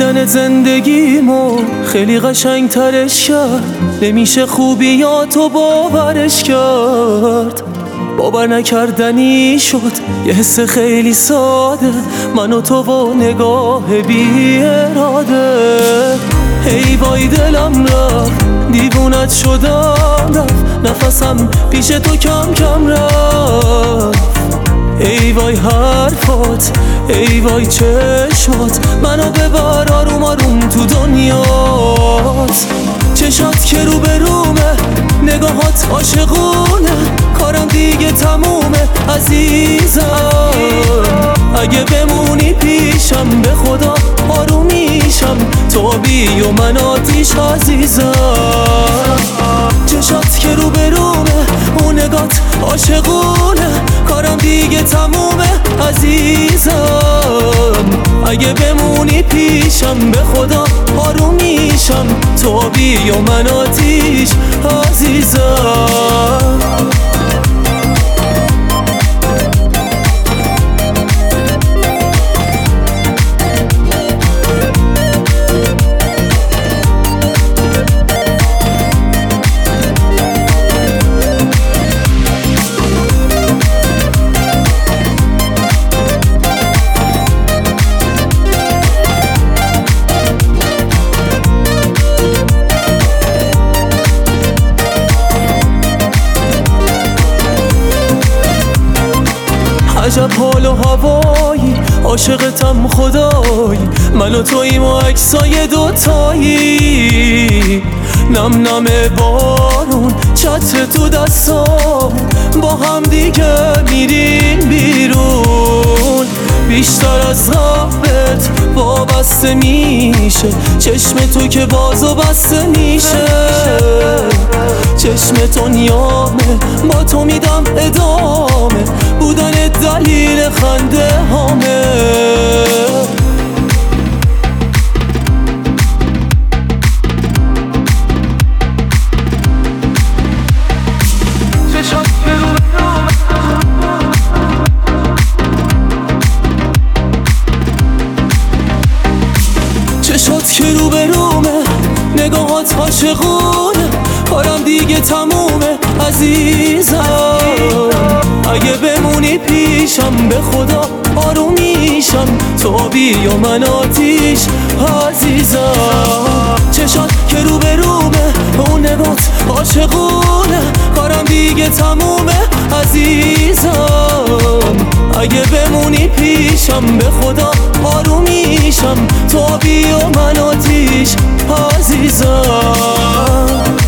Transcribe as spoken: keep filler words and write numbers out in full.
دیدن زندگیمو خیلی قشنگ ترش کرد، نمیشه خوبیاتو باورش کرد. باور نکردنی شد یه حس خیلی ساده، من و تو و نگاه بی اراده. ای وای دلم رفت، دیوونت شدم رفت، نفسم پیش تو کم کم رفت. ای وای حرفات، ای وای چشمات، منو ببر آروم آروم تو دنیات. چشات که رو به رومه، نگاهات عاشقونه، کارم دیگه تمومه عزیزم. اگه بمونی پیشم به خدا آروم میشم، تو بی و من آتیش عزیزم. چشات که رو به رومه، اون نگات عاشقونه، کارم دیگه تمومه عزیزم. اگه بمونی پیشم به خدا آروم میشم، تو بی و من آتیش عزیزم. عجب حال و هوایی، عاشقتم خدایی، من و توییم و عکسای دوتایی. نم نم بارون چتر تو دستام، با هم دیگه میریم بیرون. بیشتر از قبلت وابسته میشه، چشم تو که باز و بسته میشه. چشم تو نیامه، با تو میدم ادامه، بودن دلیل خنده هامه. چشات که رو به رومه، نگاهات عاشقونه، کارم دیگه تمومه عزیزم. اگه بمونی پیشم به خدا آروم میشم، تو بی و من آتیش عزیزم. چشات که رو به رومه، اون نگات عاشقونه، کارم دیگه تمومه عزیزم. اگه بمونی پیشم به خدا آروم میشم، تو بی و من آتیش عزیزم.